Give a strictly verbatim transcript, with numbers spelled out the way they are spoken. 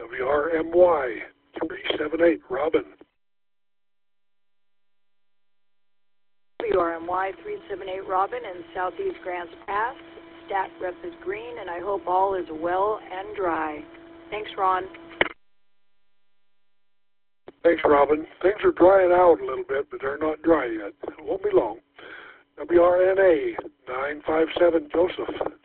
W R M Y three seven eight, Robin. W R M Y three seven eight, Robin, in Southeast Grants Pass. Stat rep is green, and I hope all is well and dry. Thanks, Ron. Thanks, Robin. Things are drying out a little bit, but they're not dry yet. It won't be long. W R N A nine five seven, Joseph.